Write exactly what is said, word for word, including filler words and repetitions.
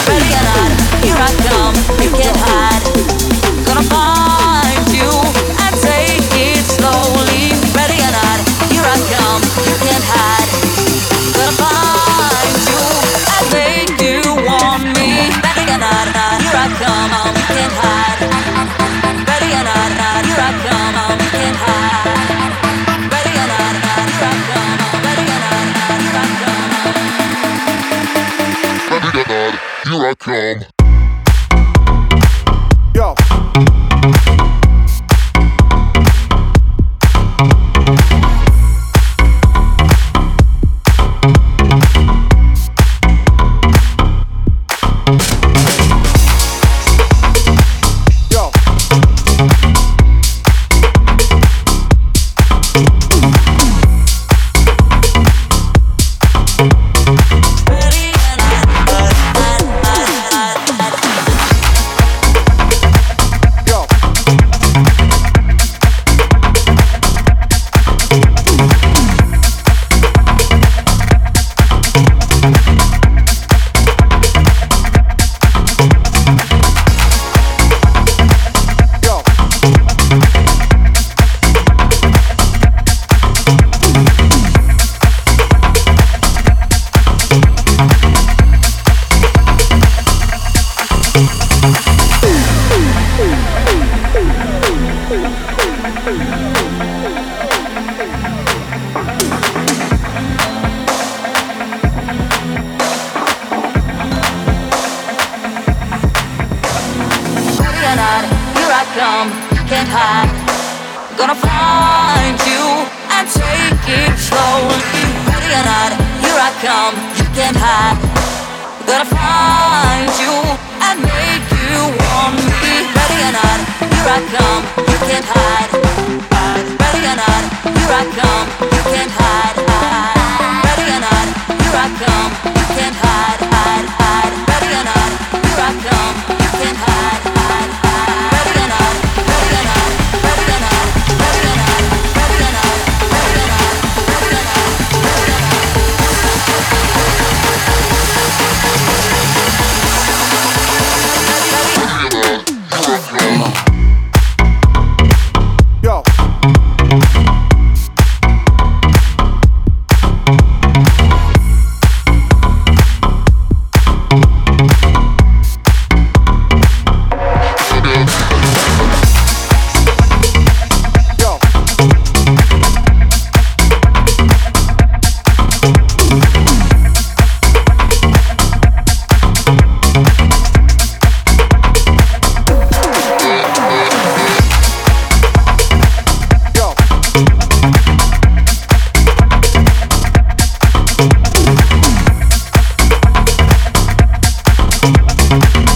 ready or not, here I come. You can't hide. Gonna find you and take it slowly. Ready or not, here I come. You can't hide. Gonna find you and make you want me. Ready or not, here I come. You can't hide. Ready or not, here I come. You can't hide. Ready or not, here I come. Ready or not, here I come. Ready or not, here I come. Yo. Yo.